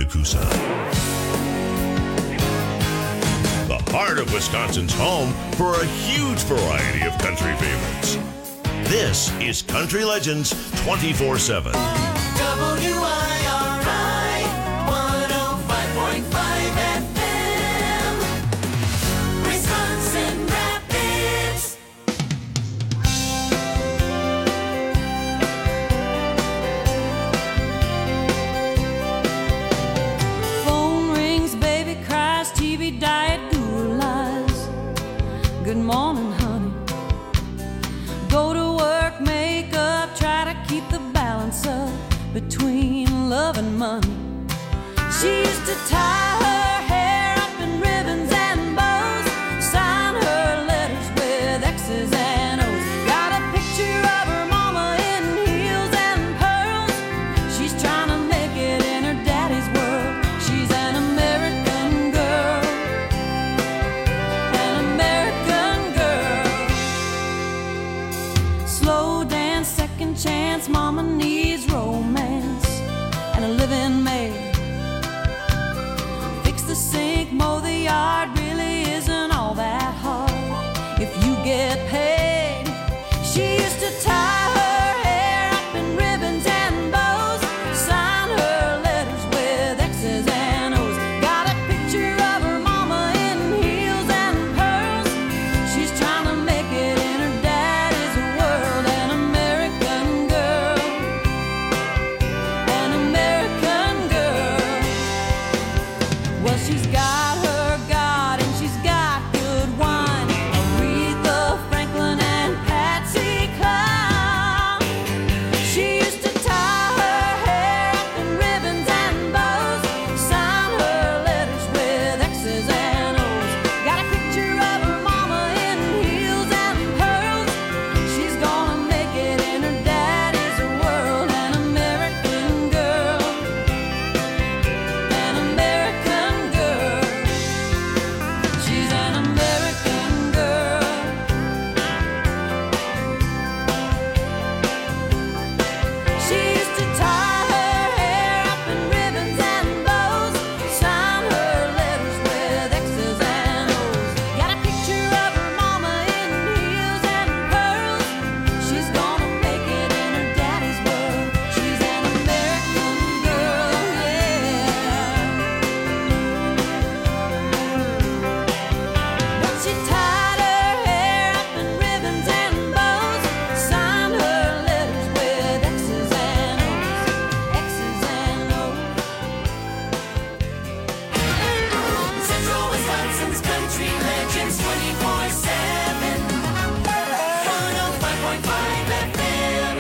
to Coosa. The heart of Wisconsin's home for a huge variety of country favorites. This is Country Legends 24/7. WIRI 105.5 FM, Wisconsin Rapids. Phone rings, baby cries, TV diet, Google lies. Good morning, honey. Go to work, make up, try to keep the balance up between love and money. She used to tie her hair up in ribbons and bows, sign her letters with X's and O's. Got a picture of her mama in heels and pearls. She's trying to make it in her daddy's world. She's an American girl, an American girl. Slow dance, second chance, mama needs romance and a living maid. Fix the sink, mow the yard, really isn't all that hard if you get paid. She used to tie her hair up in ribbons and bows, sign her letters with X's and O's. Got a picture of her mama in heels and pearls. She's trying to make it in her daddy's world. An American girl, an American girl. Well, she's got her God and she's got good wine. Aretha Franklin and Patsy Cline. She used to tie her hair up in ribbons and bows, sign her letters with X's and O's. Got a picture of her mama in heels and pearls. She's gonna make it in her daddy's world. An American girl, an American girl. She's an American girl. She used to tie her hair up in ribbons and bows, sign her letters with X's and O's. Got a picture of her mama in heels and pearls. She's gonna make it in her daddy's world. She's an American girl, yeah. But she tied her hair up in ribbons and bows, signed her letters with X's and O's, X's and O's. Central Wisconsin's Country Legends 24/7, 105.5 FM.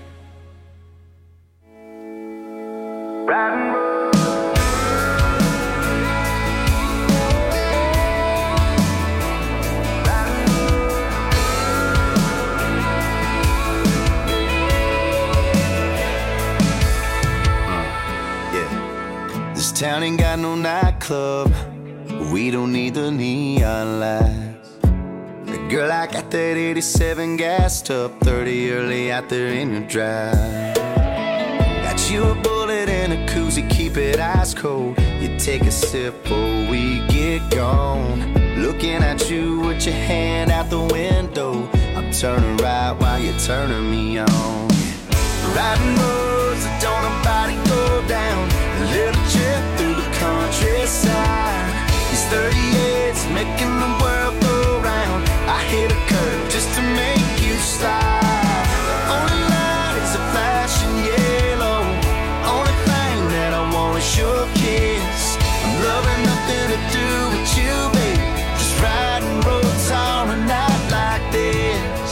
Yeah. This town ain't got no nightclub. We don't need the neon lights. Girl, I got that 87 gassed up, 30 early out there in your drive. Got you a bullet and a koozie, keep it ice cold. You take a sip before we get gone. Looking at you with your hand out the window. I'm turning right while you're turning me on. Riding roads that don't nobody go down. A little trip through the countryside. These 38's making the world go round. I hit a curve just to make you slide. The only light is a flashing yellow. Only thing that I want is your kiss. I'm loving nothing to do with you, babe. Just riding roads on a night like this.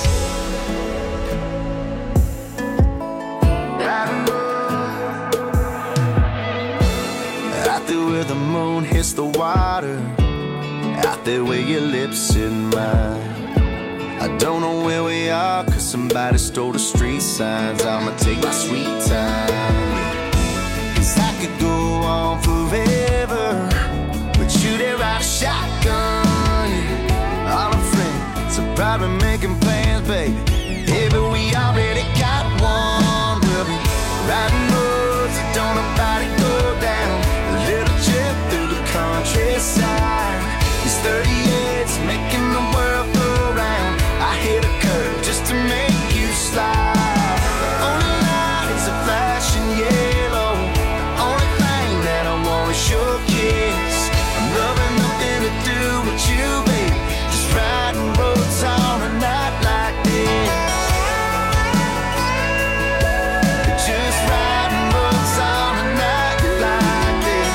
Riding roads out there where the moon hits the water. Out there where your lips in mine. I don't know where we are, cause somebody stole the street signs. I'ma take my sweet time. Cause I could go on forever, but you there ride a shotgun. All our friends are probably making plans, baby. Yeah, but we already got one. We'll be riding roads that don't nobody go down. countryside. These 38s making the world go round. I hit a curve just to make you slide. The only light is a flashing yellow. The only thing that I want is your kiss. I'm loving nothing to do with you, baby. Just riding roads on a night like this. Just riding roads on a night like this.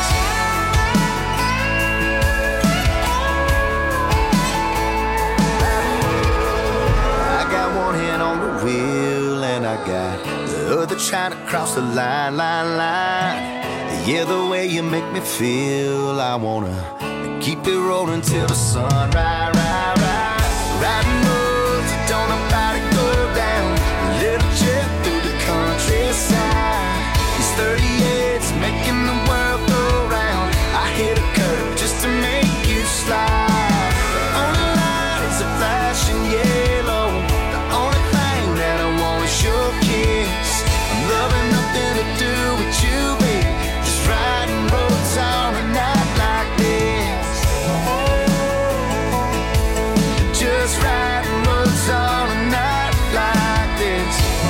I got one hand on the wheel and I got the other trying to cross the line. Yeah, the way you make me feel, I wanna keep it rolling till the sun rise. Riding roads that don't nobody go down. A little jet through the countryside. These 38s making the world go round. I hit a curve just to make you slide. The only light is a flashing yellow. The only thing that I want is your kiss. I'm loving nothing to do with you, baby. Just riding roads on a night like this. Just riding roads on a night like this.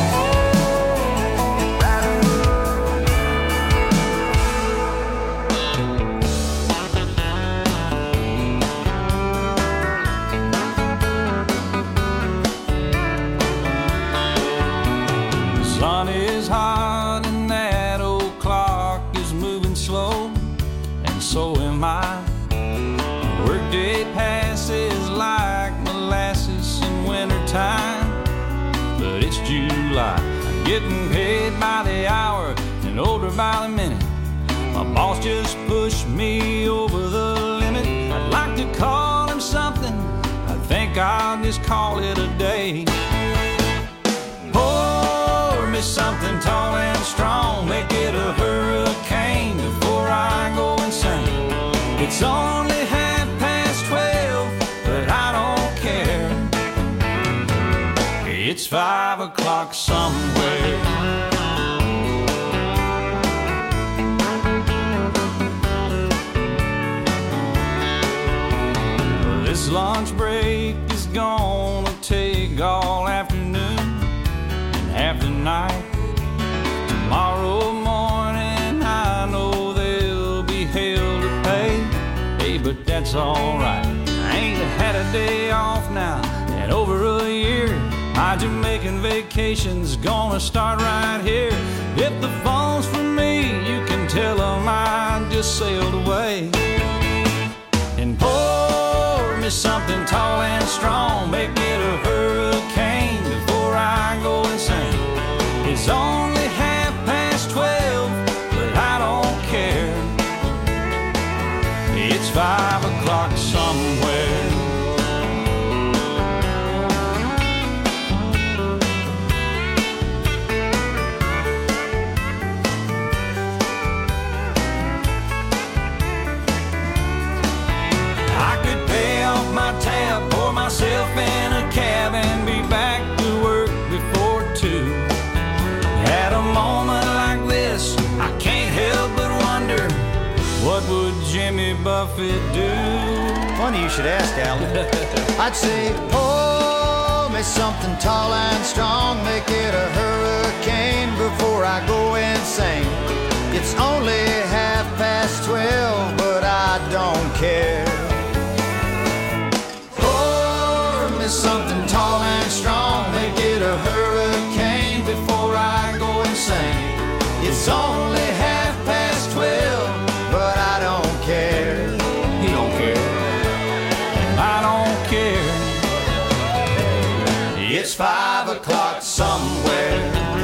The sun is hot and that old clock is moving slow, and so am I. Workday passes like molasses in wintertime, but it's July. I'm getting paid by the hour and older by the minute. My boss just pushed me over the limit. I'd like to call him something. I think I'll just call it a day. Pour me something tall and strong, make it a hurricane before I go insane. It's only 12, but I don't care. It's 5 o'clock somewhere. This lunch break is gonna take all afternoon and half the night. Tomorrow morning I know there'll be hell to pay. Hey, but that's alright. I ain't had a day off now in over a year. My Jamaican vacation's gonna start right here. If the phone's for me, you can tell them I just sailed away. And pour me something tall and strong, make it a hurricane before I go insane. It's only 12:30, but I don't care. It's 5 o'clock somewhere. I could pay off my tab, pour myself in a cab, and be back to work before 2. At a moment like this, I can't help but wonder, what would Jimmy Buffett do? Funny you should ask, Alan. I'd say, pour me something tall and strong, make it a hurricane before I go insane. It's only 12:30, but I don't care. Pour me something tall and strong, make it a hurricane before I go insane. It's only 12:30, but I don't care. He don't care. I don't care. It's 5 o'clock somewhere.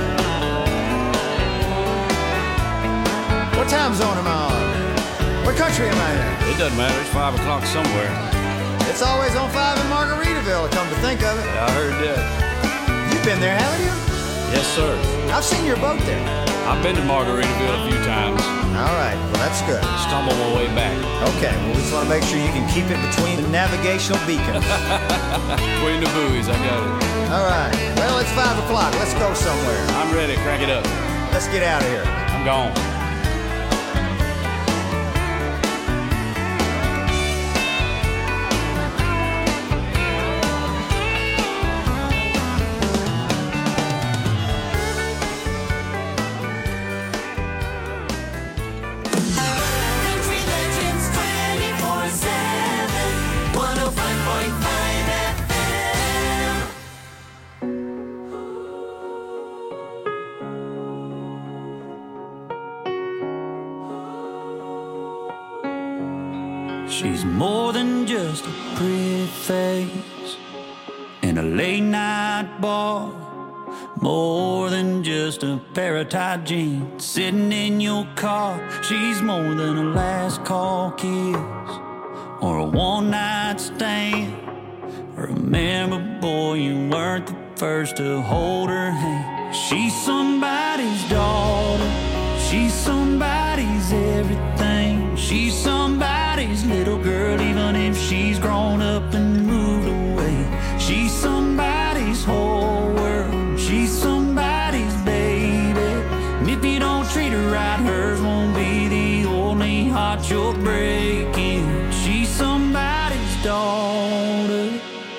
What time zone am I on? What country am I in? It doesn't matter. It's 5 o'clock somewhere. It's always on 5 in Margaritaville, come to think of it. I heard that. You've been there, haven't you? Yes, sir. I've seen your boat there. I've been to Margaritaville a few times. All right, well, that's good. Stumbled my way back. Okay, well, we just want to make sure you can keep it between the navigational beacons. Between the buoys, I got it. All right, well, it's 5 o'clock. Let's go somewhere. I'm ready. Crank it up. Let's get out of here. I'm gone. She's more than just a pretty face in a late night bar, more than just a pair of tight jeans sitting in your car. She's more than a last call kiss or a one night stand. Remember, boy, you weren't the first to hold her hand. She's somebody's daughter, she's somebody's everything. She's somebody's little girl, even if she's grown up and moved away. She's somebody's whole world, she's somebody's baby. And if you don't treat her right, hers won't be the only heart you're breaking. She's somebody's daughter.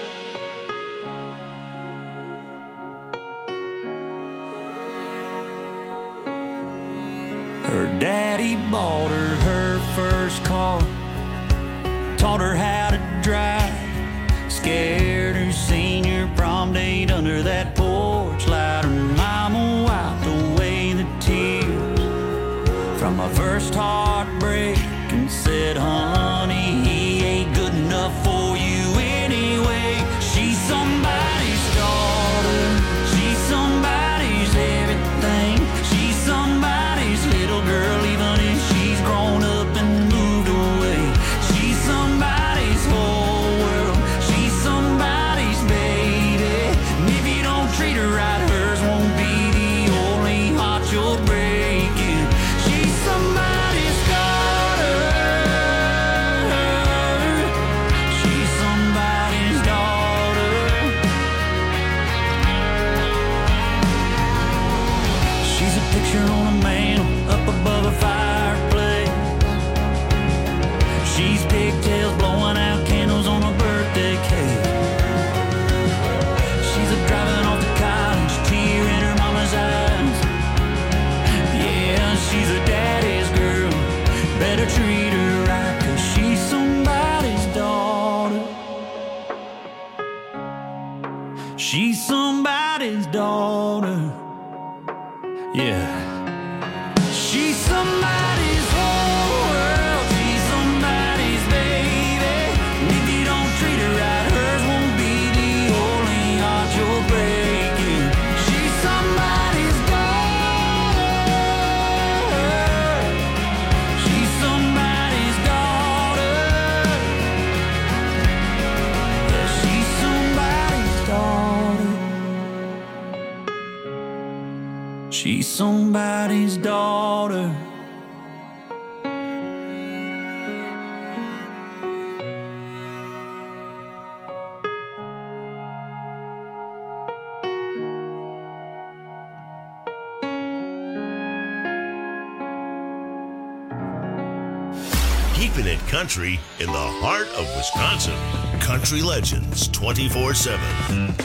Her daddy bought her first car, taught her how to drive, scared her senior prom date under that porch light. Her mama wiped away the tears from my first heartbreak and said, honey, he ain't good enough for you anyway. She's somebody's daughter, she's somebody's everything. She's somebody's little girl, even if she's grown up and moved away. She's somebody's whole world, she's somebody's baby. And if you don't treat her right, hers won't be the only heart you're breaking. She's somebody's daughter, she's somebody's daughter. She's a picture on a mantle up above a fireplace. She's pigtails blowing out candles on a birthday cake. She's a driving off to college, tear in her mama's eyes. Yeah, she's a daddy's girl, better treat her right, 'cause she's somebody's daughter. She's somebody's daughter. Yeah. She's somebody's whole world, she's somebody's baby. And if you don't treat her right, hers won't be the only heart you're breaking. She's somebody's daughter, she's somebody's daughter. Yeah, she's somebody's daughter. She's somebody's daughter. Keeping it country in the heart of Wisconsin. Country Legends 24/7.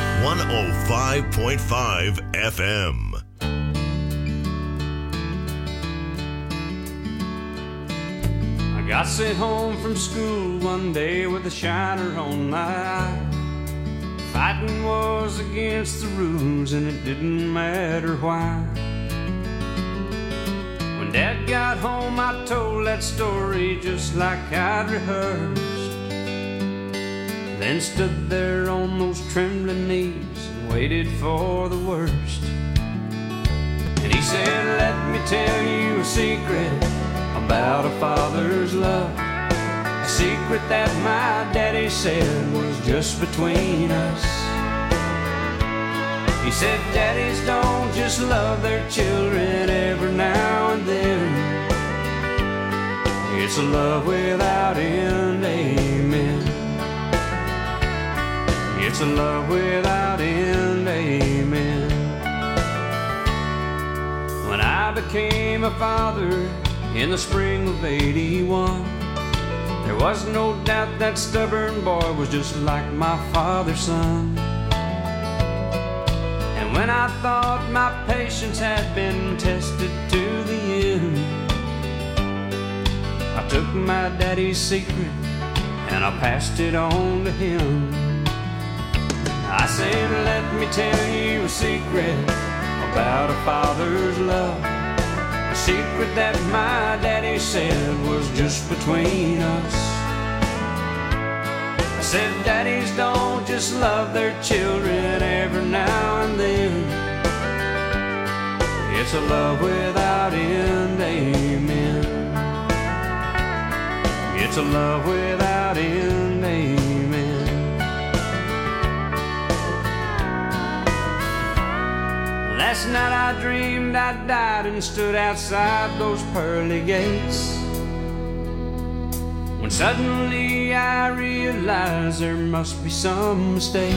105.5 FM. I got sent home from school one day with a shiner on my eye. Fighting was against the rules and it didn't matter why. When Dad got home, I told that story just like I'd rehearsed. Then stood there on those trembling knees and waited for the worst. And he said, let me tell you a secret about a father's love. A secret that my daddy said was just between us. He said, daddies don't just love their children every now and then. It's a love without end, amen. It's a love without end, amen. When I became a father in the spring of '81, there was no doubt that stubborn boy was just like my father's son. And when I thought my patience had been tested to the end, I took my daddy's secret and I passed it on to him. I said, let me tell you a secret about a father's love. A secret that my daddy said was just between us. said daddies don't just love their children every now and then. It's a love without end, amen. It's a love without end, amen. Last night I dreamed I died and stood outside those pearly gates, when suddenly I realized there must be some mistake.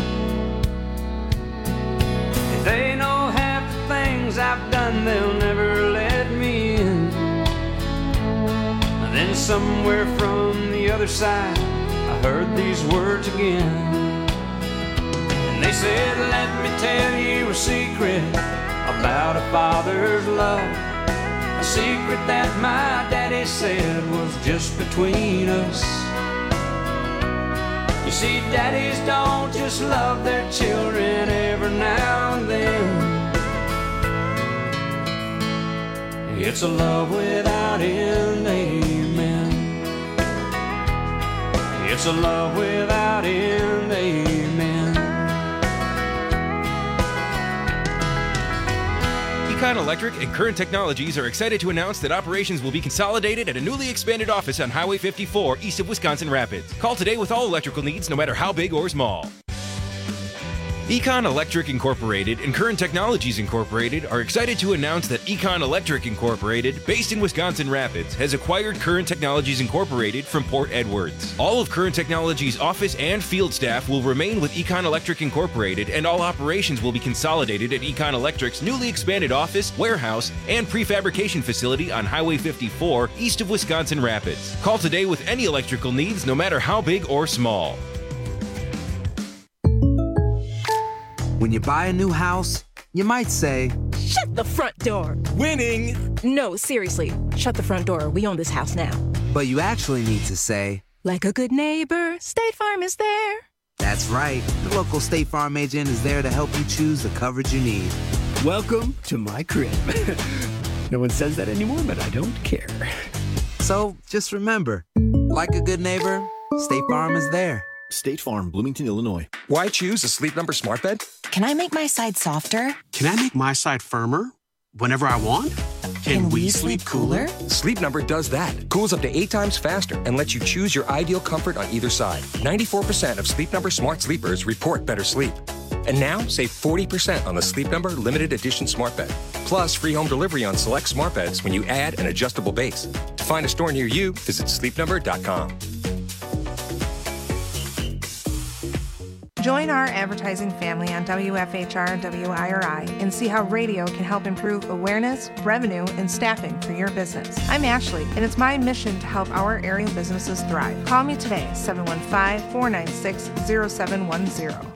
If they know half the things I've done, they'll never let me in. And then somewhere from the other side, I heard these words again. And they said, let me tell you a secret about a father's love, a secret that my daddy said was just between us. You see, daddies don't just love their children every now and then. It's a love without end, amen. It's a love without end, amen. Econ Electric and Current Technologies are excited to announce that operations will be consolidated at a newly expanded office on Highway 54 east of Wisconsin Rapids. Call today with all electrical needs, no matter how big or small. Econ Electric Incorporated and Current Technologies Incorporated are excited to announce that Econ Electric Incorporated, based in Wisconsin Rapids, has acquired Current Technologies Incorporated from Port Edwards. All of Current Technologies' office and field staff will remain with Econ Electric Incorporated, and all operations will be consolidated at Econ Electric's newly expanded office, warehouse, and prefabrication facility on Highway 54 east of Wisconsin Rapids. Call today with any electrical needs, no matter how big or small. When you buy a new house, you might say, shut the front door. Winning! No, seriously, shut the front door. We own this house now. But you actually need to say, like a good neighbor, State Farm is there. That's right. The local State Farm agent is there to help you choose the coverage you need. Welcome to my crib. No one says that anymore, but I don't care. So just remember, like a good neighbor, State Farm is there. State Farm, Bloomington, Illinois. Why choose a Sleep Number smart bed? Can I make my side softer? Can I make my side firmer whenever I want? Can we sleep cooler? Sleep Number does that. Cools up to 8 times faster and lets you choose your ideal comfort on either side. 94% of Sleep Number smart sleepers report better sleep. And now, save 40% on the Sleep Number limited edition smart bed. Plus, free home delivery on select smart beds when you add an adjustable base. To find a store near you, visit sleepnumber.com. Join our advertising family on WFHR WIRI and see how radio can help improve awareness, revenue, and staffing for your business. I'm Ashley, and it's my mission to help our area businesses thrive. Call me today, 715-496-0710.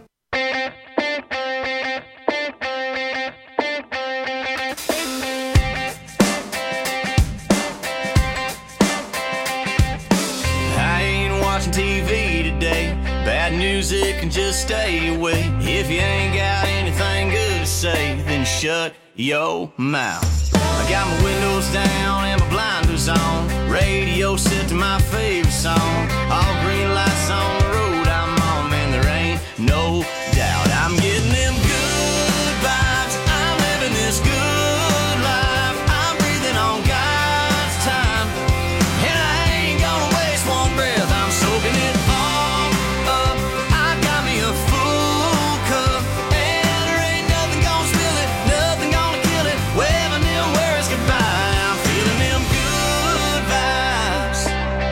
I ain't watching TV today. Bad music can just stay away. If you ain't got anything good to say, then shut your mouth. I got my windows down and my blinders on. Radio set to my favorite song. All green lights on the road I'm on, man, there ain't no doubt. I'm getting them good vibes. I'm living this good life. I'm breathing on God's time, and I ain't gonna waste one breath. I'm soaking it all up. I got me a full cup, and there ain't nothing gonna spill it, nothing gonna kill it. Waving them words goodbye. I'm feeling them good vibes.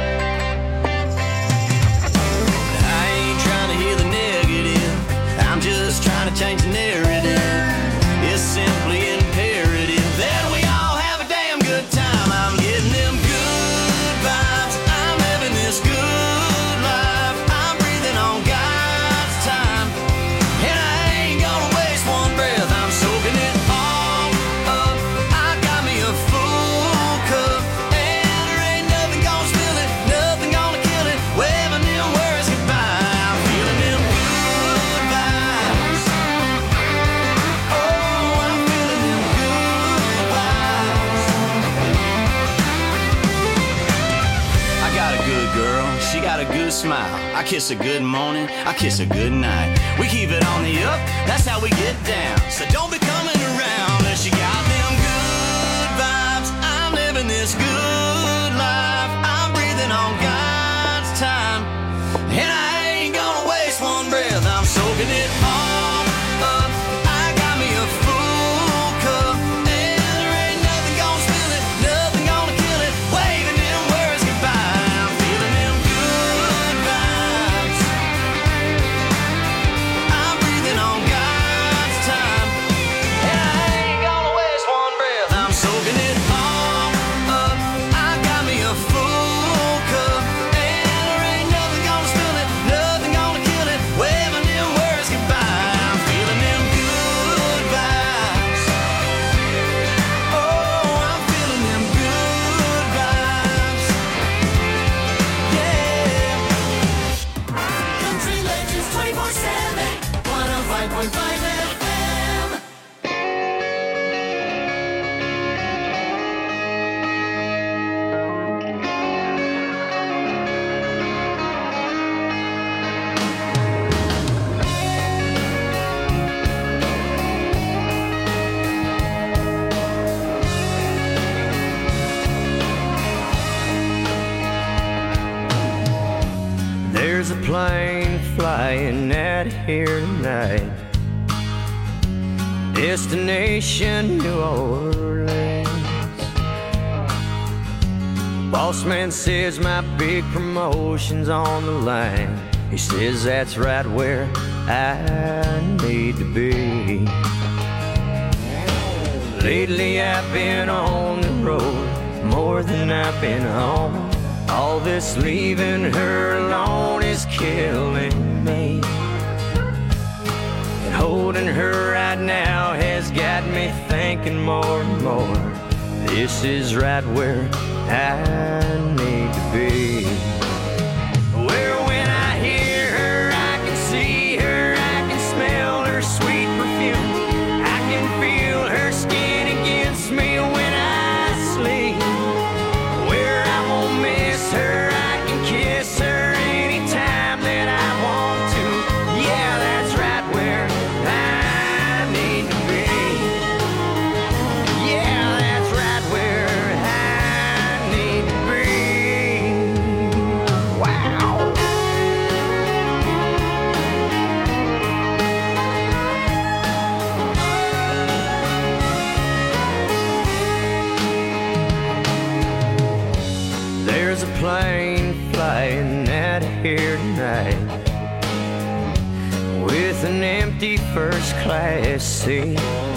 I ain't trying to hear the negative, I'm just trying to change the narrative. It's simply imperative that we all have a damn good time. I'm getting them good vibes. I'm living this good life. I'm breathing on God's time, and I ain't gonna waste one breath. I'm soaking it all up. I got me a full cup, and there ain't nothing gonna spill it, nothing gonna kill it. Waving them words goodbye. I'm feeling them good vibes. Oh, I'm feeling them good vibes. I got a good girl, she got a good smile. I kiss a good morning, I kiss a good night. We keep it on the up, that's how we get down. So don't be coming around unless you got them good vibes. I'm living this good life. I'm breathing on God's time, and I ain't gonna waste one breath. I'm soaking it all up. I got me a full cup, and there ain't nothing gonna spill it, nothing gonna kill it. Waving them words goodbye. I'm feeling them good vibes. I'm breathing on God's time, and I ain't gonna waste one breath. I'm soaking it all up. I got me a full cup, and there ain't nothing gonna spill it, nothing gonna kill it. Waving them words goodbye. I'm feeling them good vibes. Oh, I'm feeling them good vibes. Yeah. Country Legends 24/7, 105.5 FM. There's a plane flying out here tonight. Destination New Orleans. Boss man says my big promotion's on the line. He says that's right where I need to be. Lately I've been on the road more than I've been home. All this leaving her alone is killing me. And holding her right now has got me thinking more and more. This is right where I need to be. Where when I hear her, I can see her, I can smell her sweet perfume. I can feel her skin against me when I sleep. Where I won't miss her, I can kiss her anytime that I want to. Yeah, that's right where I need to be. Yeah, that's right where I need to be. Wow. There's a plane flying out of here tonight with an empty first class seat.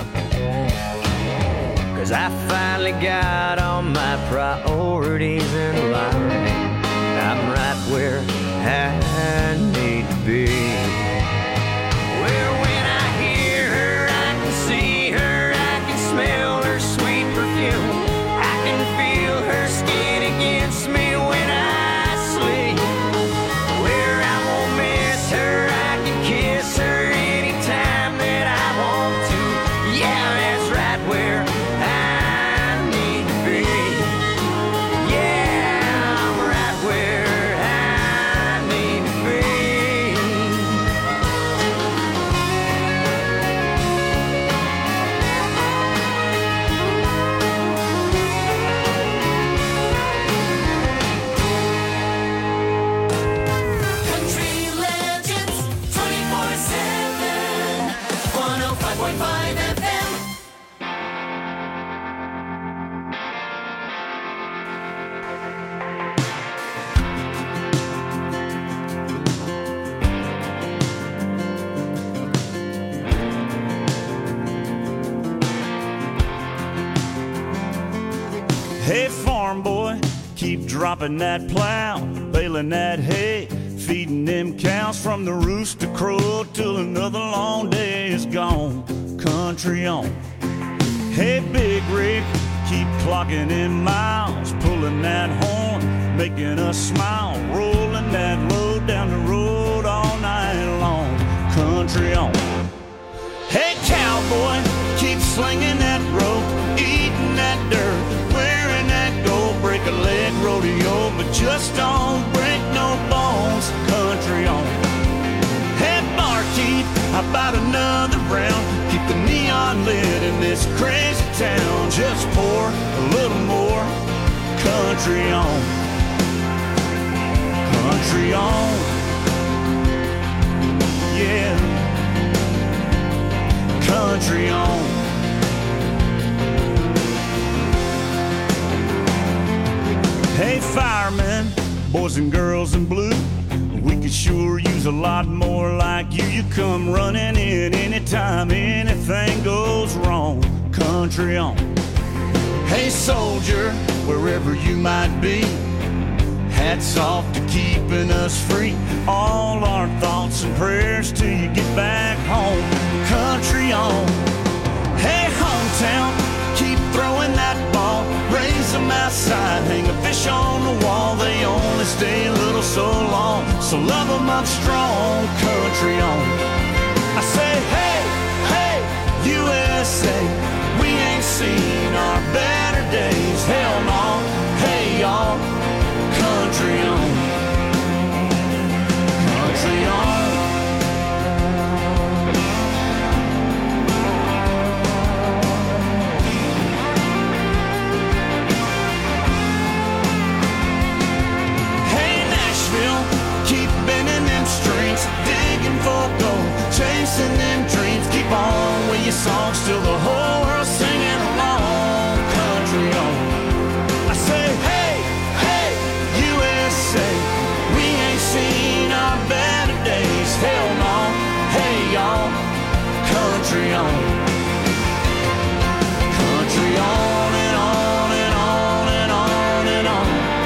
'Cause I finally got all my priorities in line. I'm right where I need to be. Where when I hear her, I can see her, I can smell her sweet perfume. I can feel her skin against me when I sleep. Where I won't miss her, I can kiss her anytime that I want to. Yeah, that's right where I need to be. Yeah, I'm right where I need to be. Country Legends 24/7, 105.5 FM. Hey, farm boy, keep dropping that plow, baling that hay, feeding them cows from the rooster crow till another long day is gone. Country on. Hey, big rig, keep clocking in miles, pulling that horn, making us smile, rolling that load down the road all night long. Country on. Hey, cowboy, keep slinging that rope, eating that dirt, wearing that gold braid. break a leg, rodeo, but just don't break no bones. Country on. Hey, barkeep, how about another round? Keep the neon lit in this crazy town. Just pour a little more. Country on. Country on. Yeah. Country on. Hey, firemen, boys and girls in blue, we could sure use a lot more like you. You come running in anytime anything goes wrong. Country on. Hey, soldier, wherever you might be, hats off to keeping us free. All our thoughts and prayers till you get back home. Country on. Hey, hometown, keep throwing that ball. Raise them outside, hang a fish on the wall. They only stay a little so long, so love them up strong. Country on. I say, hey, hey, USA, we ain't seen our better days. Hell no, hey y'all. Country on. Country on. Hey, Nashville, keep bending them strings, digging for gold, chasing them dreams. Keep on with your songs till the whole world's singing along. Country on. I say, hey, hey, USA, we ain't seen our better days. Hell no, hey y'all. Country on. Country on and on and on and on and on.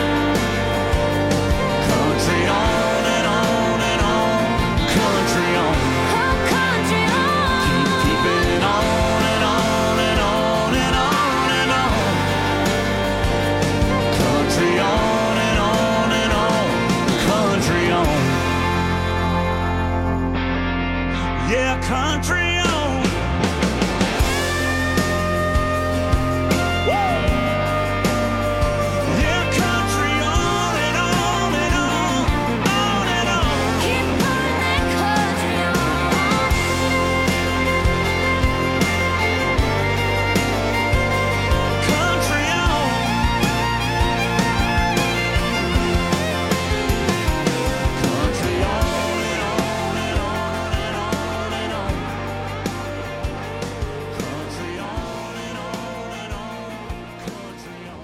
Country on and on and on. Country on. Country on. Keep it on and on and on and on and on. Country on and on and on. Country on. Yeah, country on. Yeah, country on and on and on and on. Keep putting that country on. Country on. Country on and on and on and on and on. Country on and on and on. Country on.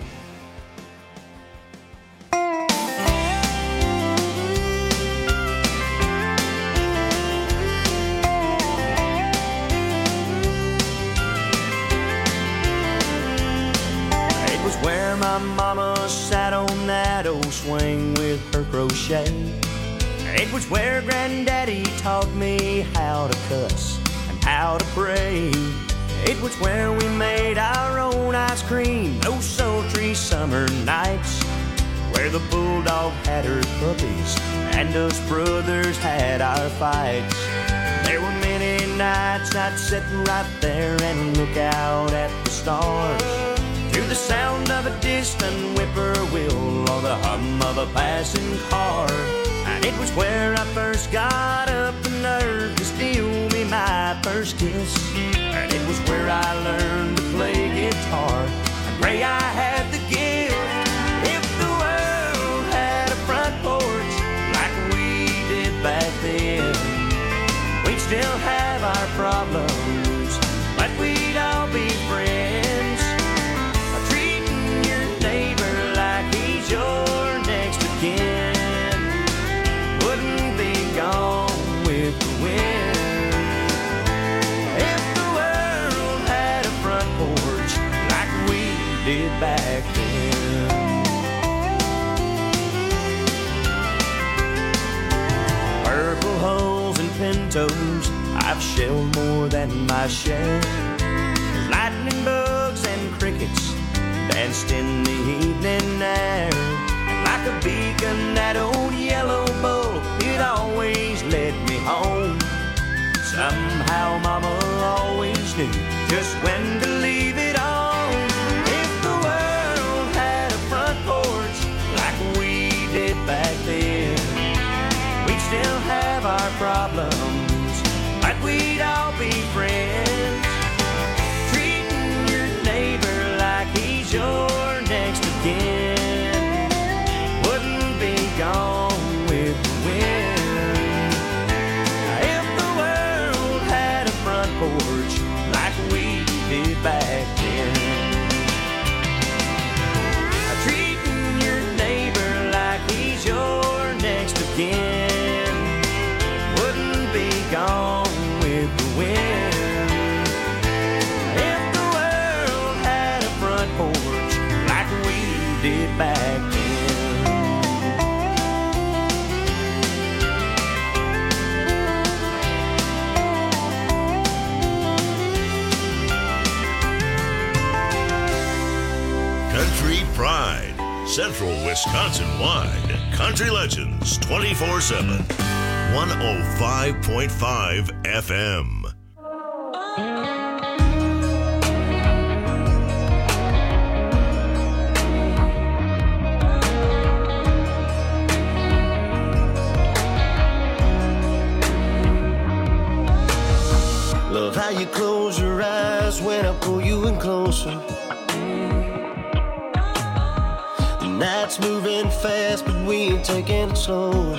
It was where my mama sat on that old swing with her crochet. It was where Granddaddy taught me how to cuss and how to pray. It was where we made our own ice cream those sultry summer nights, where the bulldog had her puppies and us brothers had our fights. There were many nights I'd sit right there and look out at the stars, to the sound of a distant whippoorwill or the hum of a passing car. And it was where I first got up the nerve to steal me my first kiss. And it was where I learned to play guitar and pray I had the gift. If the world had a front porch like we did back then, we'd still have our problems, but we'd all be friends. Treating your neighbor like he's your next of kin wouldn't be gone with the wind. If the world had a front porch like we did back then. Purple hulls and pintos, I've shelled more than my share. Lightning bugs and crickets danced in the evening air. And like a beacon, that old yellow bull, it always led me home. Somehow Mama always knew just when to leave it on. If the world had a front porch problems, like we'd all be friends. Treating your neighbor like he's your next of kin wouldn't be gone with the wind. If the world had a front porch like we did back then, treating your neighbor like he's your next of kin wouldn't be gone with the wind. If the world had a front porch like we did back then. Country Pride, Central Wisconsin-wide. Country Legends 24/7. 105.5 FM. Love how you close your eyes when I pull you in closer. The night's moving fast, but we ain't taking it slow.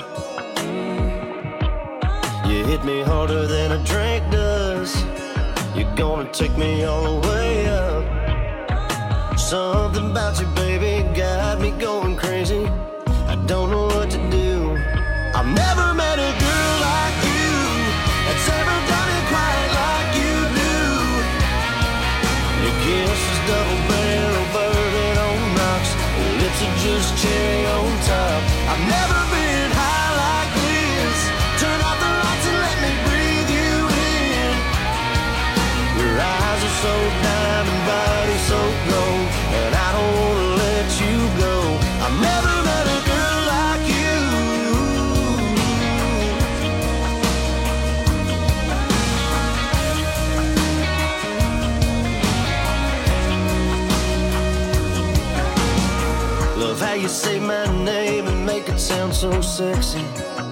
You hit me harder than a drink does. You're gonna take me all the way up. Something about you, baby, got me going crazy. I don't know what to do. I've never met a girl like you that's ever done it quite like you do. Your kiss is double barrel bourbon on rocks. Your lips are just cherry on top. I've never been high like this. Turn off the lights and let me breathe you in. Your eyes are so diamond, body so gold, and I don't wanna let you go. I've never met a girl like you. Love how you say my name and make it sound so sexy.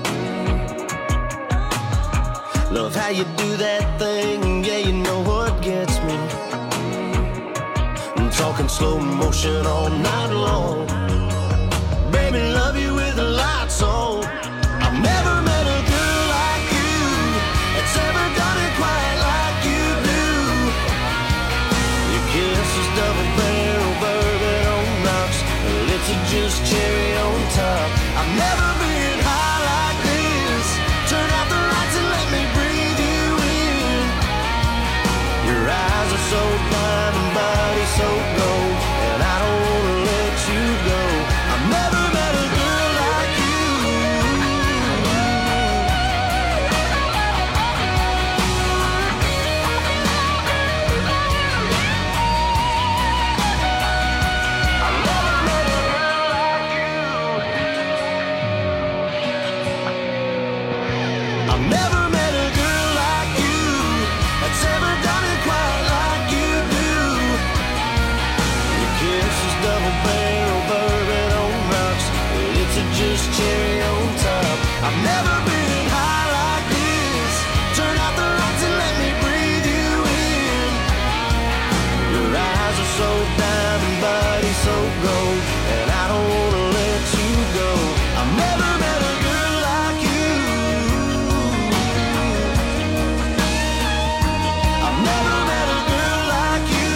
Love how you do that thing, yeah, you know what gets me. I'm talking slow motion all night long. Baby, love you with the lights on. I've never met a girl like you that's ever done it quite like you do. Your kiss is double barrel bourbon on rocks. Your lips are just cherry on top. I've never been high like this. Turn out the lights and let me breathe you in. Your eyes are so diamond, body so gold, and I don't wanna let you go. I've never met a girl like you. I've never met a girl like you that's ever done it quite like you do. Your kiss is double barrel bourbon on rocks. Your lips are just cherry on top. I've never been high like this. Turn out the lights and let me breathe you in. Your eyes are so diamond, body so gold, and I don't wanna let you go. I've never met a girl like you. I've never met a girl like you.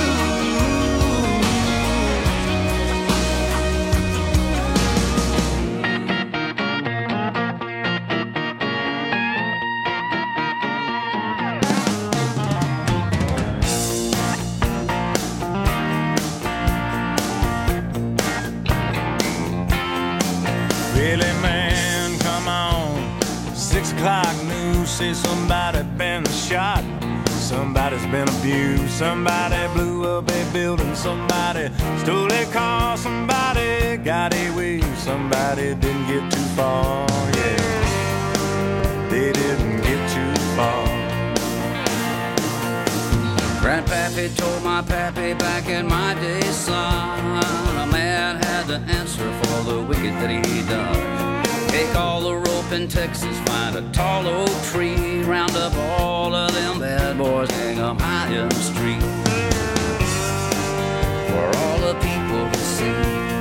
Really, man, come on. 6 o'clock news say somebody been shot. Somebody's been abused. Somebody blew up a building. Somebody stole a car. Somebody got away. Somebody didn't get too far. Yeah, they didn't get too far. Grandpappy told my pappy back in my day, son, a man had to answer for the wicked that he done. Take all the rope in Texas, find a tall oak tree, round up all of them bad boys, hang 'em high in the street for all the people to see.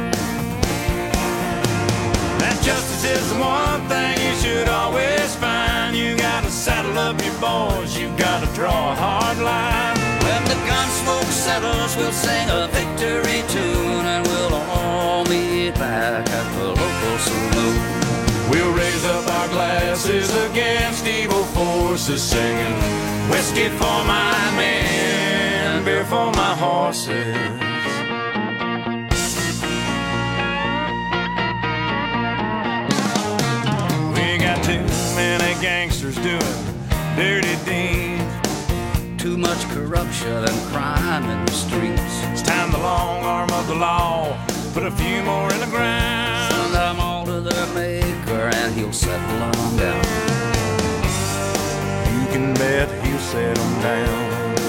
That justice is the one thing you should always find. You gotta saddle up your boys, you gotta draw a hard line. When the gun smoke settles, we'll sing a victory tune, and we'll all meet back at the local saloon. We'll raise up our glasses against evil forces, singing whiskey for my men, beer for my horses. We got too many gangsters doing dirty deeds, too much corruption and crime in the streets. It's time the long arm of the law put a few more in the ground. Send them all to their maker and he'll settle them down. You can bet he'll settle them down.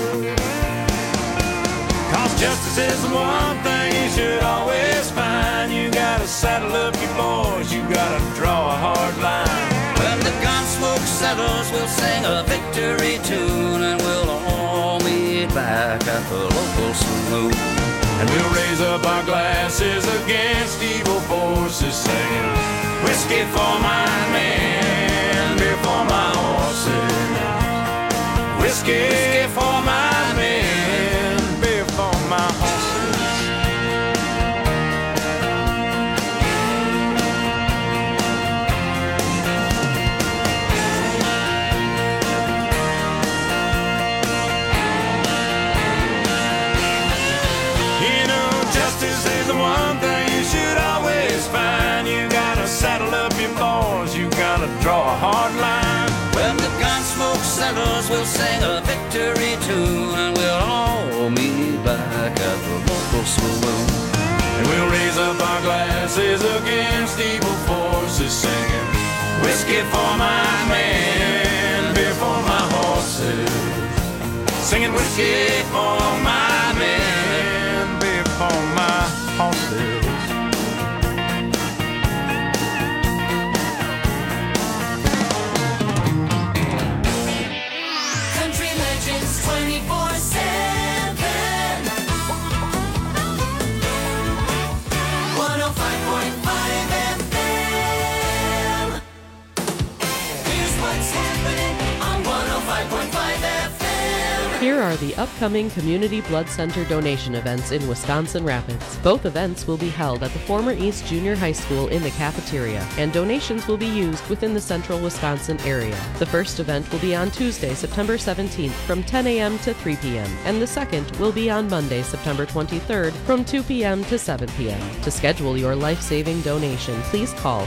Cause justice is the one thing you should always find. You gotta saddle up your boys, you gotta draw a hard line. When the gun smoke settles, we'll sing a victory tune, and we'll all meet back at the local saloon. And we'll raise up our glasses against evil forces, singing whiskey for my men, beer for my horses. Whiskey for my men, beer for my horses. Justice is the one thing you should always find. You gotta saddle up your boys, you gotta draw a hard line. When the gun smoke settles, we'll sing a victory tune, and we'll all meet back at the local saloon. And we'll raise up our glasses against evil forces, singing whiskey for my men, beer for my horses. Singing whiskey for my men, beer for my horses. Country Legends 24/7. 105.5 FM. Here's what's happening on 105.5 FM. Here are the upcoming Community Blood Center donation events in Wisconsin Rapids. Both events will be held at the former East Junior High School in the cafeteria, and donations will be used within the central Wisconsin area. The first event will be on Tuesday, September 17th from 10 a.m. to 3 p.m., and the second will be on Monday, September 23rd from 2 p.m. to 7 p.m. To schedule your life-saving donation, please call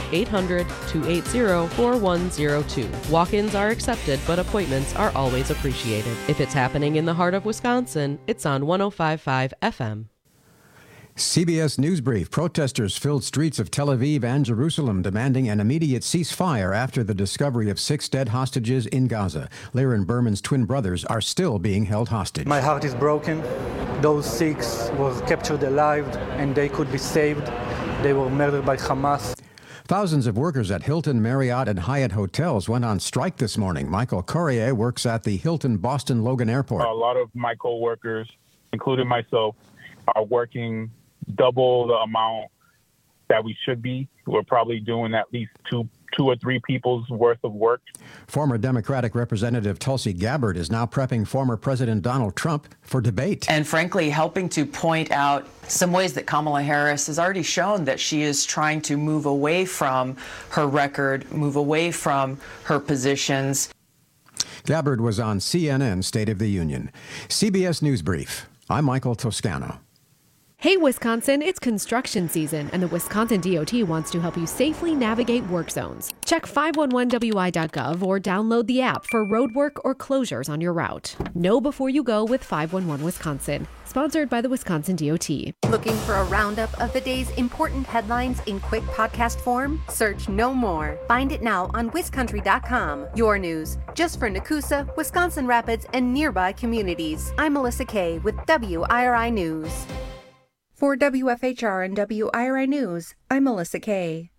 800-280-4102. Walk-ins are accepted, but appointments are always appreciated. If it's happening in the heart of Wisconsin, it's on 105.5 FM. CBS News Brief. Protesters filled streets of Tel Aviv and Jerusalem demanding an immediate ceasefire after the discovery of 6 dead hostages in Gaza. Liren Berman's twin brothers are still being held hostage. My heart is broken. Those 6 were captured alive and they could be saved. They were murdered by Hamas. Thousands of workers at Hilton, Marriott, and Hyatt hotels went on strike this morning. Michael Courier works at the Hilton Boston Logan Airport. A lot of my coworkers, including myself, are working double the amount that we should be. We're probably doing at least two or three people's worth of work. Former Democratic Representative Tulsi Gabbard is now prepping former President Donald Trump for debate. And frankly, helping to point out some ways that Kamala Harris has already shown that she is trying to move away from her record, move away from her positions. Gabbard was on CNN State of the Union. CBS News Brief. I'm Michael Toscano. Hey Wisconsin, it's construction season, and the Wisconsin DOT wants to help you safely navigate work zones. Check 511wi.gov or download the app for road work or closures on your route. Know before you go with 511 Wisconsin. Sponsored by the Wisconsin DOT. Looking for a roundup of the day's important headlines in quick podcast form? Search No More. Find it now on wiscountry.com. Your news, just for Nakusa, Wisconsin Rapids, and nearby communities. I'm Melissa Kay with WIRI News. For WFHR and WIRI News, I'm Melissa Kay.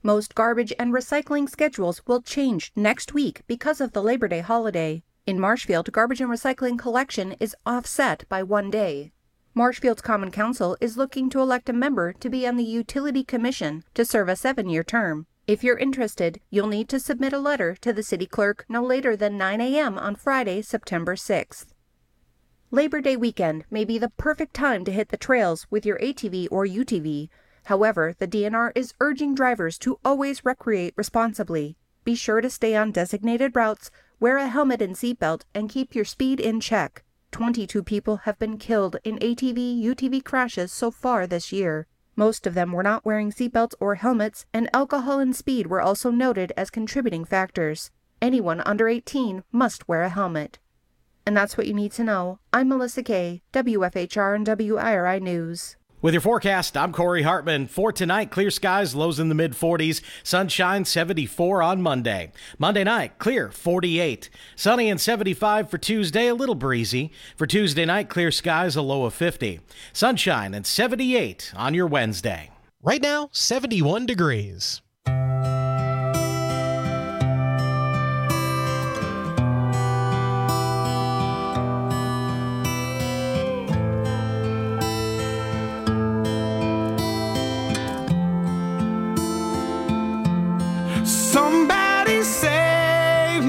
Most garbage and recycling schedules will change next week because of the Labor Day holiday. In Marshfield, garbage and recycling collection is offset by 1 day. Marshfield's Common Council is looking to elect a member to be on the Utility Commission to serve a 7-year term. If you're interested, you'll need to submit a letter to the city clerk no later than 9 a.m. on Friday, September 6th. Labor Day weekend may be the perfect time to hit the trails with your ATV or UTV. However, the DNR is urging drivers to always recreate responsibly. Be sure to stay on designated routes, wear a helmet and seatbelt, and keep your speed in check. 22 people have been killed in ATV/UTV crashes so far this year. Most of them were not wearing seatbelts or helmets, and alcohol and speed were also noted as contributing factors. Anyone under 18 must wear a helmet. And that's what you need to know. I'm Melissa Kay, WFHR and WIRI News. With your forecast, I'm Corey Hartman. For tonight, clear skies, lows in the mid-40s. Sunshine, 74 on Monday. Monday night, clear, 48. Sunny and 75 for Tuesday, a little breezy. For Tuesday night, clear skies, a low of 50. Sunshine and 78 on your Wednesday. Right now, 71 degrees. Somebody save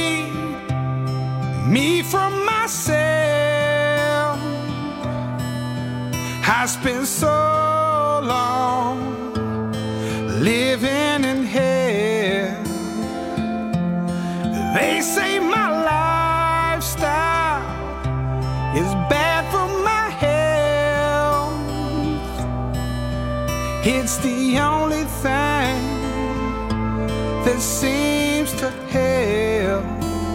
me from myself. I spent so long living in hell. They say my lifestyle is bad for my health. It's the only thing that seems to help.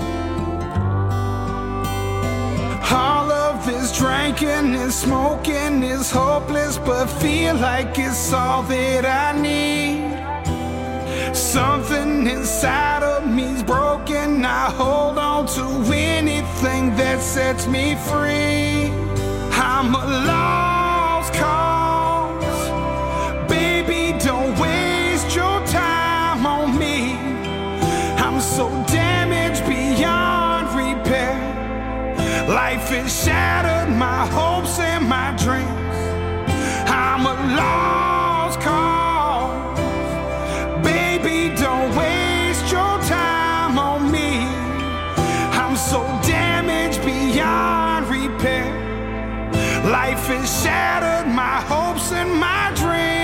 All of this drinking and smoking is hopeless, but feel like it's all that I need. Something inside of me's broken. I hold on to anything that sets me free. I'm a lost cause. Baby, don't waste your time on me. I'm so damaged beyond repair. Life has shattered my hopes and my dreams. I'm a lost cause. Baby, don't waste your time on me. I'm so damaged beyond repair. Life has shattered my hopes and my dreams.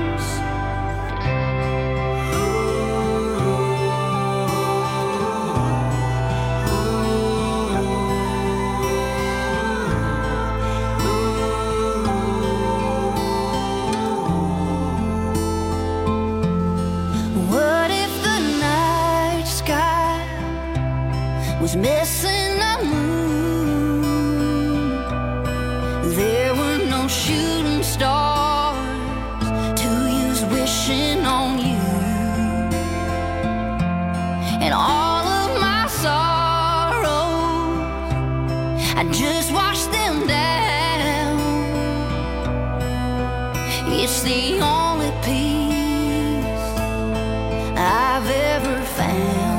Was missing a moon. There were no shooting stars to use wishing on you. And all of my sorrows, I just washed them down. It's the only peace I've ever found.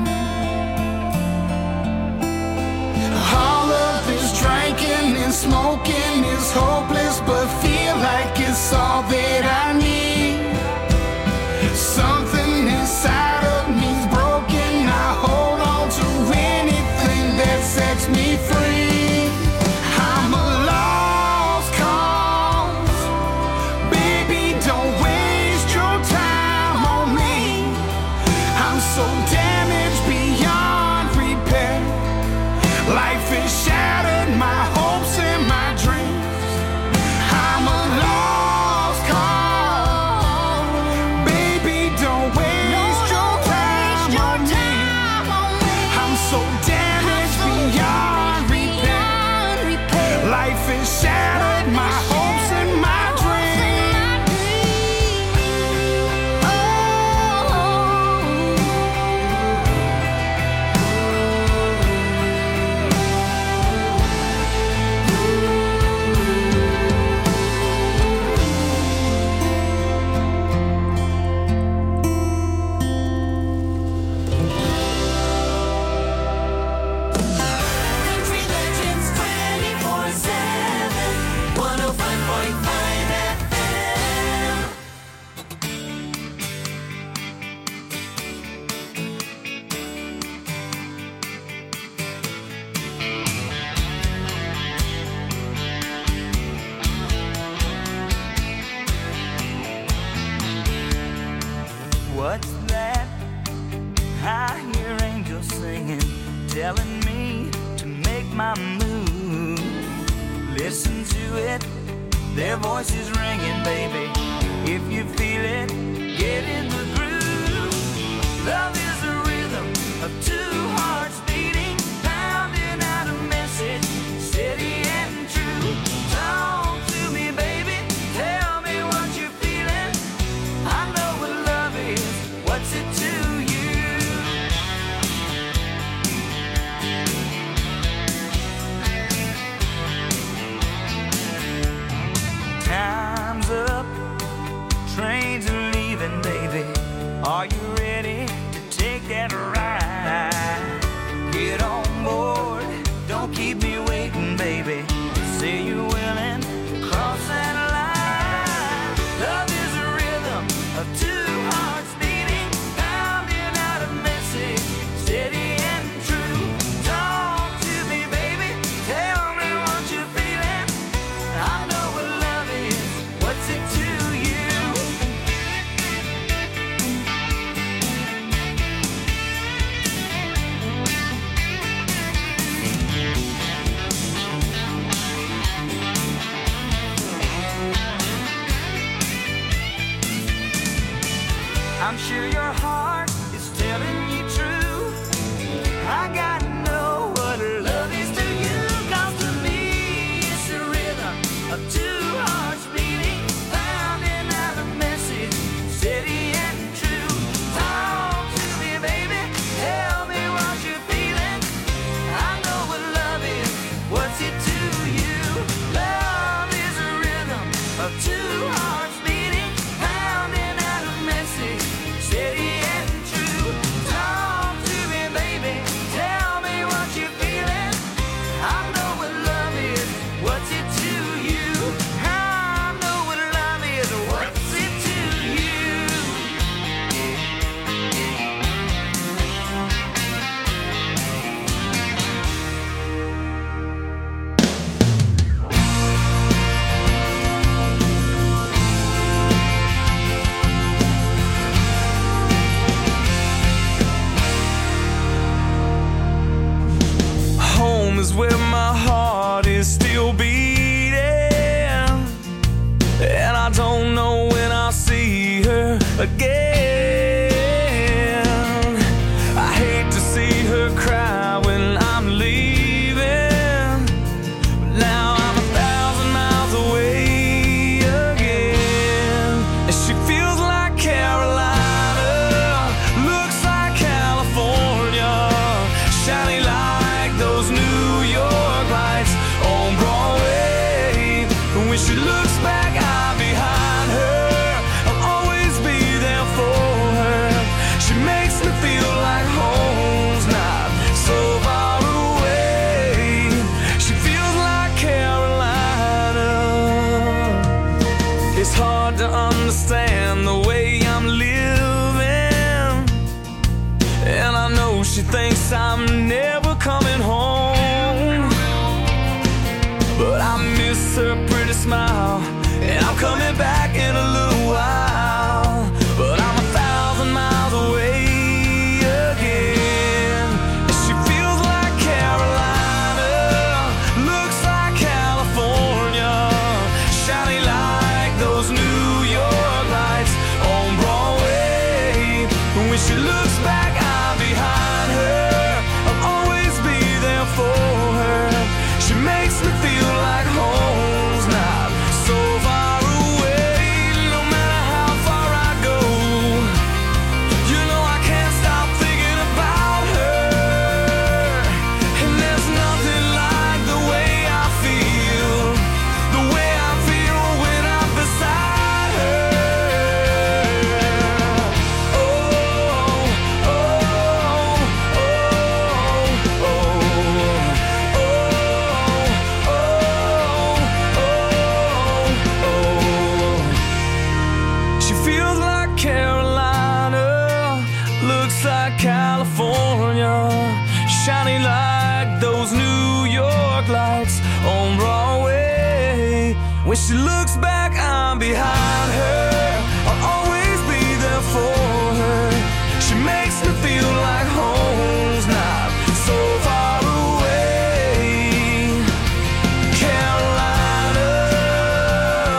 Drinking and smoking is hopeless, but feel like it's all that I need. Something inside of me's broken. I hold on to anything that sets me free. I'm a lost cause. Baby, don't waste your time on me. I'm so damaged beyond repair. Life is shattered, my hopes and my dreams. their voices ringing, baby. If you feel it, get in the groove. Love is the rhythm of two hearts beating, pounding out a message, steady and true. Talk to me, baby, tell me what you're feeling. I know what love is, what's it to you? Time's up, trains are leaving, baby. Are you ready to take that ride? Get on board, don't keep me waiting, baby. Say you're willing to cross that line. Love is a rhythm of two hearts beating, pounding out a message, steady and true. Talk to me, baby, tell me what you're feeling. I know what love is, what's it to you? I'm sure your heart is telling you true. I gotta know what love is to you. 'Cause to me it's the rhythm of two hearts beating, pounding out a message, steady and true. Talk to me, baby, tell me what you're feeling. I know what love is, what's it to you? Love is a rhythm of two hearts beating, pounding out a message, steady and true. Talk to me, baby, tell me what you're feeling. I know what love is, what's it to you? I know what love is, what's it to you? Home is where my heart is still beating, and I don't know when I'll see her again. I hate to see her cry when I'm leaving, but now I'm 1,000 miles away again. And she feels like Carolina, looks like California, shining like those New York lights on Broadway. And when she looks back, I'm behind her. I'll always be there for her. She makes me feel like home's not so far away. She feels like Carolina. It's hard to understand the way I'm living, and I know she thinks I'm never coming home. But I miss her pretty smile, and I'm coming back in a little while. But I'm 1,000 miles away again. And she feels like Carolina, looks like California, shining like those New York lights on Broadway. And when she looks back, I'm behind her. I'll always be there for her. She makes me feel like home's not so far away. No matter how far I go, you know I can't stop thinking about her. And there's nothing like the way I feel when I'm beside her. Oh, oh, oh, oh, she feels like Carolina, looks like California, shining like those New York lights on Broadway. When she looks back, I'm behind her. I'll always be there for her. She makes me feel like home's not so far away. Carolina.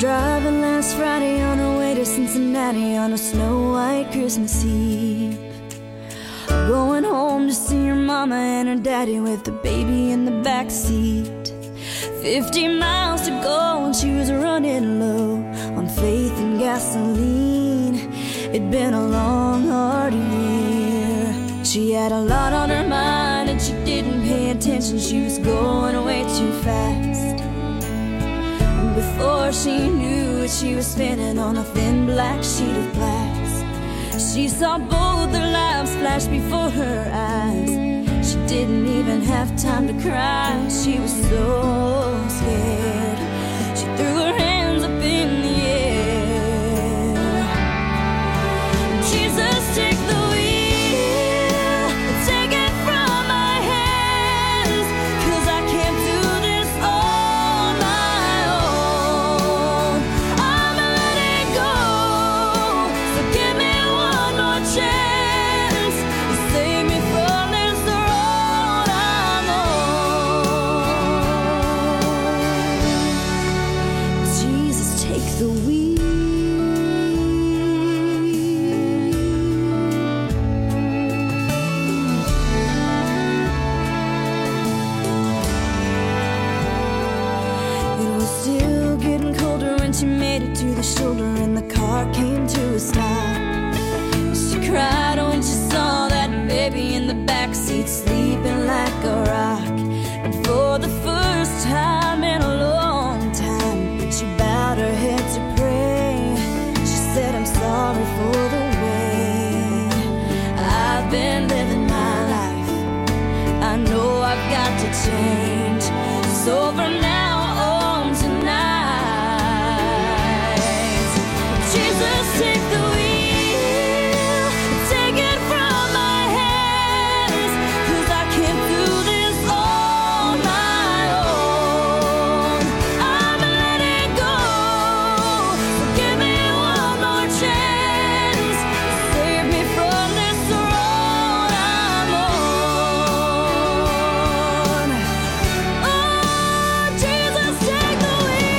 driving last Friday on her way to Cincinnati on a snow-white Christmas Eve. Going home to see her mama and her daddy with the baby in the back seat. 50 miles to go and she was running low on faith and gasoline. It'd been a long, hard year. She had a lot on her mind and she didn't pay attention. She was going way too fast. And before she knew it, she was spinning on a thin black sheet of glass. She saw both their lives flash before her eyes. She didn't even have time to cry. She was so scared. She threw her hands up in the air. Jesus, take the wheel, take it from my hands, 'cause I can't do this on my own. I'm letting go, so give me one more chance to save me from this road I'm on. Jesus, take the wheel. It was still getting colder when she made it to the shoulder and the car came to a stop. She cried when she saw that baby in the backseat sleeping like a rock. And for the first time in a long time, she bowed her head to pray. She said, I'm sorry for the way I've been living my life. I know I've got to change. So from now on tonight, Jesus, take the wheel, take it from my hands, 'cause I can't do this on my own. I'm letting go, so give me one more chance to save me from this road I'm on. Oh, Jesus, take the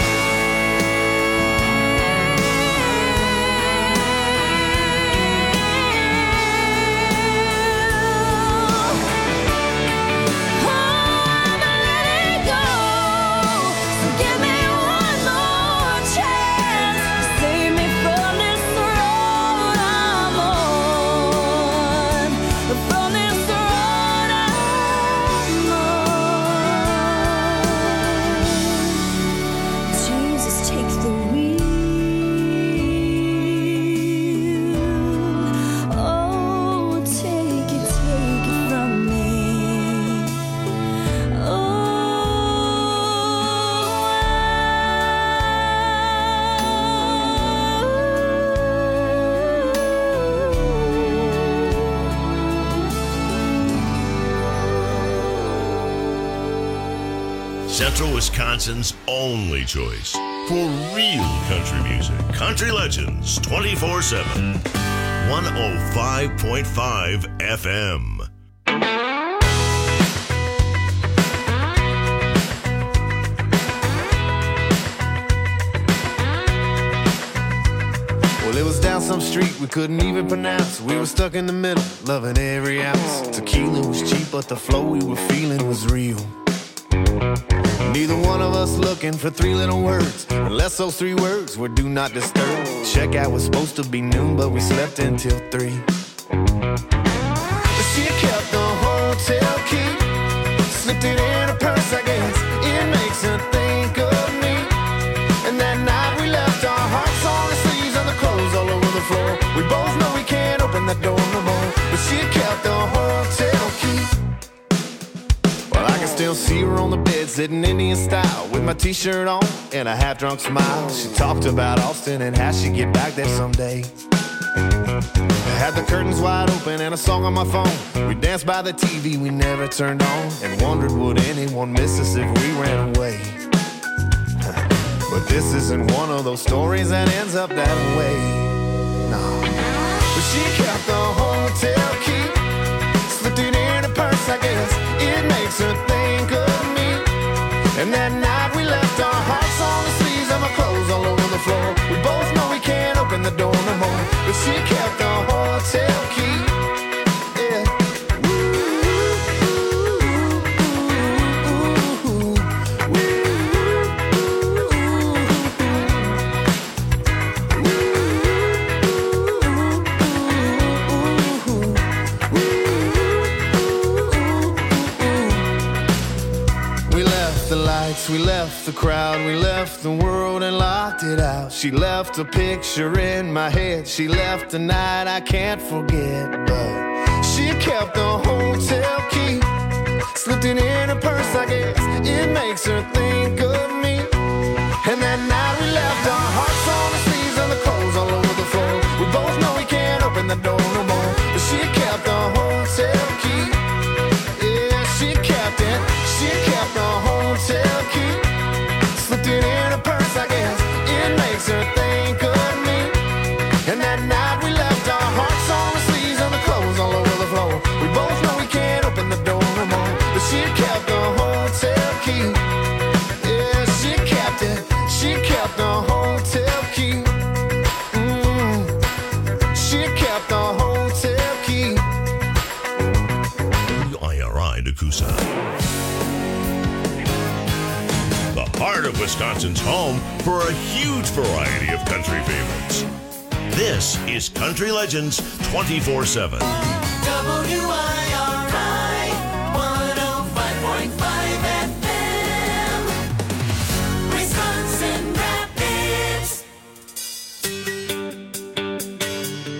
give me one more chance to save me from this road I'm on. From this road I'm on. Jesus, take the wheel. Oh, take it from me. Central Wisconsin's only choice for real country music. Country Legends 24/7. 105.5 FM. Well, it was down some street we couldn't even pronounce. We were stuck in the middle, loving every ounce. Tequila was cheap, but the flow we were feeling was real. Neither one of us looking for three little words, unless those three words were do not disturb. Checkout was supposed to be noon, but we slept until 3. She kept the hotel key, slipped it in her purse, I guess. It makes her think of me. And that night we left our hearts on the sleeves and the clothes all over the floor. We both know we can't open that door no more, but she kept the hotel key. Well, I can still see her on the bed, sitting Indian style, with my t-shirt on and a half-drunk smile. She talked about Austin and how she'd get back there someday. I had the curtains wide open and a song on my phone. We danced by the TV we never turned on, and wondered would anyone miss us if we ran away. But this isn't one of those stories that ends up that way. No. But she kept the hotel key, slipped it in her purse, I guess. It makes her think of me. And that night we left our hearts on the sleeves of my clothes all over the floor. We both know we can't open the door no more, but she kept the hotel key. Yeah. We left the crowd, we left the world and locked it out. She left a picture in my head, she left a night I can't forget. But she kept the hotel key, slipped it in her purse, I guess it makes her think of me. And that night we left our hearts on the sleeves and the clothes all over the floor. We both know we can't open the door no more, but she kept the hotel key. Yeah, she kept it, she kept the hotel key. Slipped it in her purse, I guess it makes her think of me. And that night we left our hearts on the sleeves and the clothes all over the floor. We both know we can't open the door no more, but she kept the hotel key. Yeah, she kept it, she kept the hotel key. She kept the hotel key. WIRI Nakusa. Heart of Wisconsin's home for a huge variety of country favorites. This is Country Legends 24/7. WIRI.